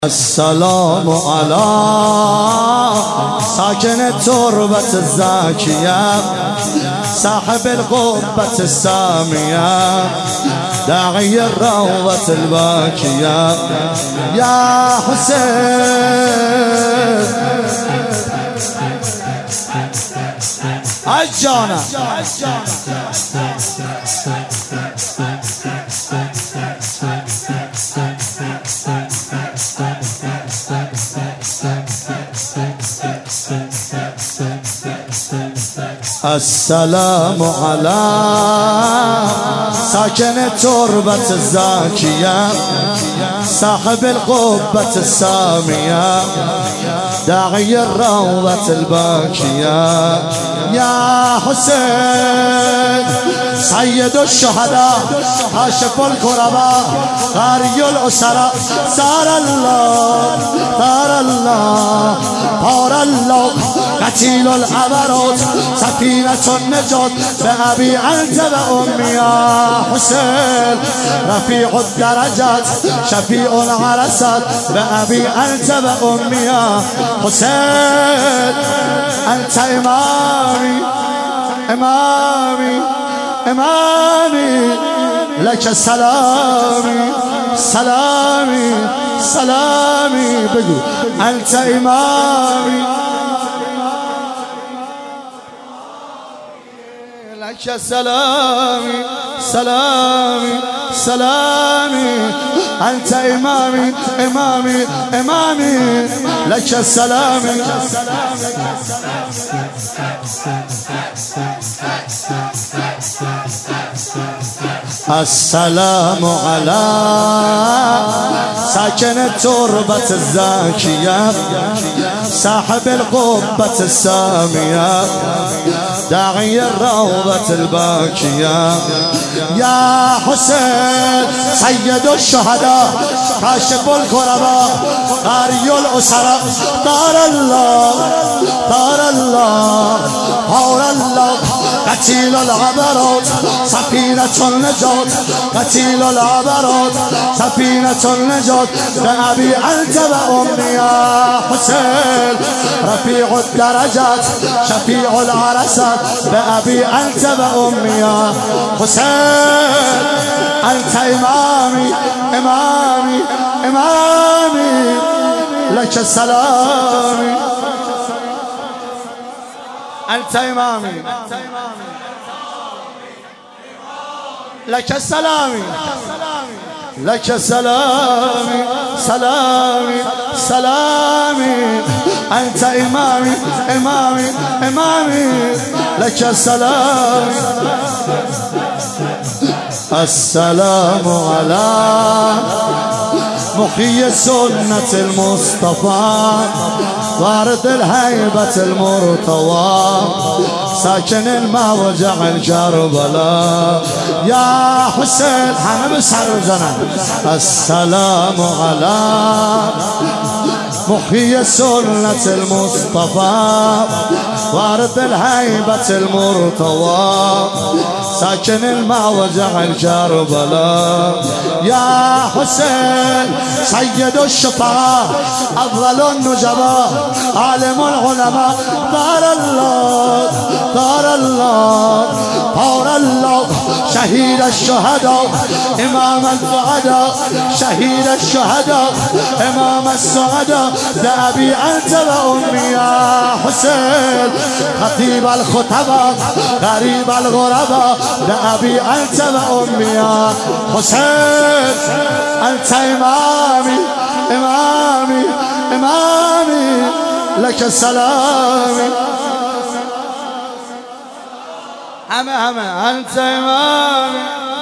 السلام على ساكن التربة الزاكية صاحب القبة السامية داعي الروضة الباكية يا حسين عجانا السلام على ساكن التربة الزاكية صاحب القبة السامية داعي الروضة الباكية يا حسين سيد الشهداء كاشف الكرباء قاري الأسراء سار الله طار الله قتيل العبرات سفينة النجاة بأبي أنت وأمي يا حسين رفيع الدرجات شفيع العرسات بأبي أنت وأمي يا حسين أنت إمامي إمامي إمامي لك سلامي سلامي سلامي بقول أنت إمامي لك سلامي سلامي سلامي أنت إمامي إمامي إمامي لك سلامي السلام على ساكن التربة الزاكية صاحب القبة السامية داعي الروضة الباكية يا حسين سيد الشهداء كاشف الكرباء قاري الأسراء طار الله طار الله طار الله قتيل العبرات سفينة النجاة قتيل العبرات سفينة النجاة بأبي أنت وأمي يا حسين رفيع الدرجات شفيع العرسات بأبي أنت وأمي يا حسين أنت إمامي إمامي إمامي لك السلام أنت إمامي لك السلام لك سلامي سلامي سلامي أنت إمامي إمامي إمامي لك السلام السلام على محيي سنة المصطفى وارد الهيبة المرتوى ساكن الموجع الكربلاء يا حسين حنا بسحر الزنان السلام على محيي سنة المصطفى وارد الهيبة المرتوى ساكن الموجع الكربلاء يا حسين سيد الشفعاء أفضل النجباء عالم العلماء طار الله طار الله طار الله شهيد الشهداء إمام السعداء شهيد الشهداء إمام السعداء لأبي أنت وأمي يا حسين خطيب الخطباء غريب الغرباء لأبي أنت وأمي يا حسين أنت إمامي إمامي إمامي لك السلام همه أنت إمامي